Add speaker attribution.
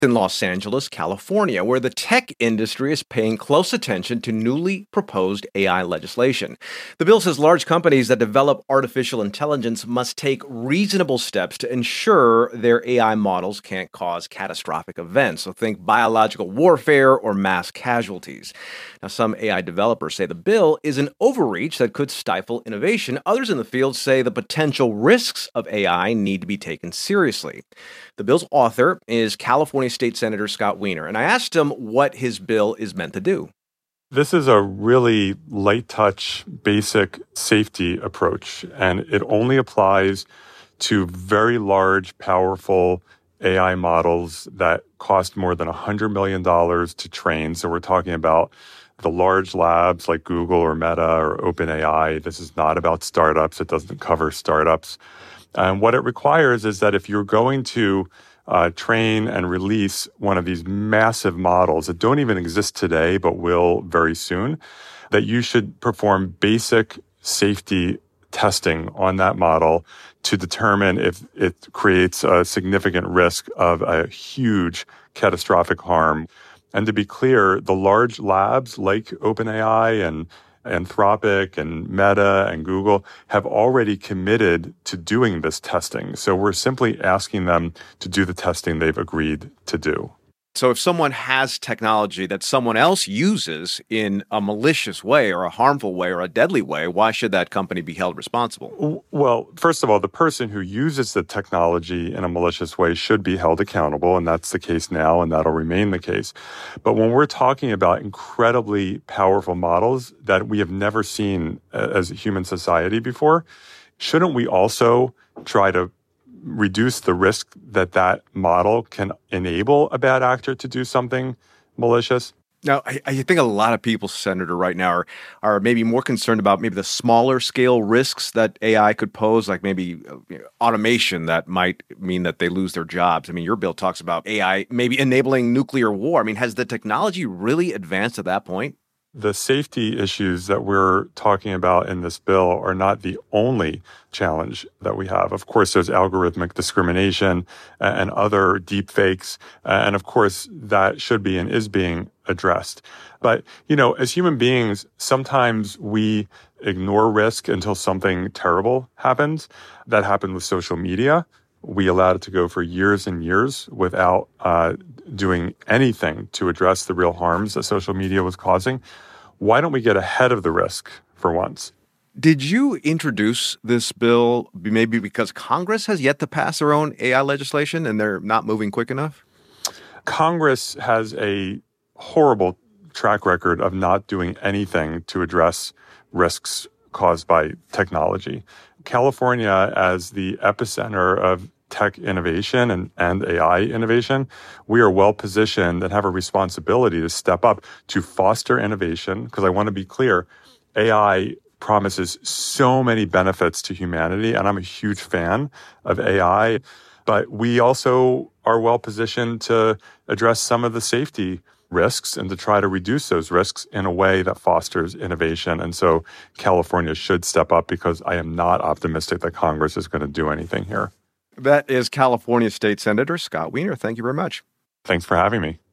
Speaker 1: in Los Angeles, California, where the tech industry is paying close attention to newly proposed AI legislation. The bill says large companies that develop artificial intelligence must take reasonable steps to ensure their AI models can't cause catastrophic events. So think biological warfare or mass casualties. Now, some AI developers say the bill is an overreach that could stifle innovation. Others in the field say the potential risks of AI need to be taken seriously. The bill's author is California State Senator Scott Wiener, and I asked him what his bill is meant to do.
Speaker 2: This is a really light touch, basic safety approach, and it only applies to very large, powerful AI models that cost more than $100 million to train. So we're talking about the large labs like Google or Meta or OpenAI. This is not about startups. It doesn't cover startups. And what it requires is that if you're going to train and release one of these massive models that don't even exist today but will very soon, that you should perform basic safety testing on that model to determine if it creates a significant risk of a huge catastrophic harm. And to be clear, the large labs like OpenAI and Anthropic and Meta and Google have already committed to doing this testing. So we're simply asking them to do the testing they've agreed to do.
Speaker 1: So if someone has technology that someone else uses in a malicious way or a harmful way or a deadly way, why should that company be held responsible?
Speaker 2: Well, first of all, the person who uses the technology in a malicious way should be held accountable, and that's the case now, and that'll remain the case. But when we're talking about incredibly powerful models that we have never seen as a human society before, shouldn't we also try to reduce the risk that that model can enable a bad actor to do something malicious?
Speaker 1: Now, I think a lot of people, Senator, right now are maybe more concerned about maybe the smaller scale risks that AI could pose, like maybe automation that might mean that they lose their jobs. I mean, your bill talks about AI maybe enabling nuclear war. I mean, has the technology really advanced to that point?
Speaker 2: The safety issues that we're talking about in this bill are not the only challenge that we have. Of course, there's algorithmic discrimination and other deepfakes. And of course, that should be and is being addressed. But, as human beings, sometimes we ignore risk until something terrible happens. That happened with social media. We allowed it to go for years and years without doing anything to address the real harms that social media was causing. Why don't we get ahead of the risk for once?
Speaker 1: Did you introduce this bill maybe because Congress has yet to pass their own AI legislation and they're not moving quick enough?
Speaker 2: Congress has a horrible track record of not doing anything to address risks caused by technology. California, as the epicenter of tech innovation and AI innovation, we are well positioned and have a responsibility to step up to foster innovation. Because I want to be clear, AI promises so many benefits to humanity, and I'm a huge fan of AI. But we also are well positioned to address some of the safety risks and to try to reduce those risks in a way that fosters innovation. And so California should step up because I am not optimistic that Congress is going to do anything here.
Speaker 1: That is California State Senator Scott Wiener. Thank you very much.
Speaker 2: Thanks for having me.